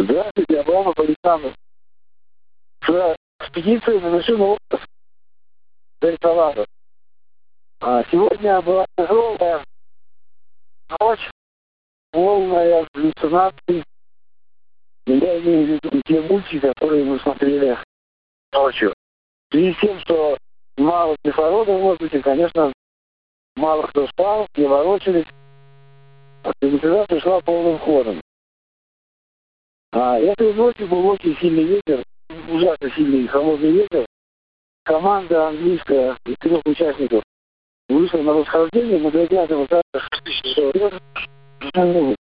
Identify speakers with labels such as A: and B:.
A: Здравствуйте, Абрамов Александр. С экспедицией завершен отпуск до Салата. Сегодня была тяжелая ночь, полная галлюцинаций. Я имею в виду те мультики, которые мы смотрели ночью. В связи с тем, что мало кислорода в воздухе, конечно, мало кто спал, не ворочались. Климатизация шла полным ходом. Этой ночью был очень сильный ветер, ужасно сильный холодный ветер. Команда английская из 3 участников вышла на восхождение, мы дойдя до высоты 6000 метров.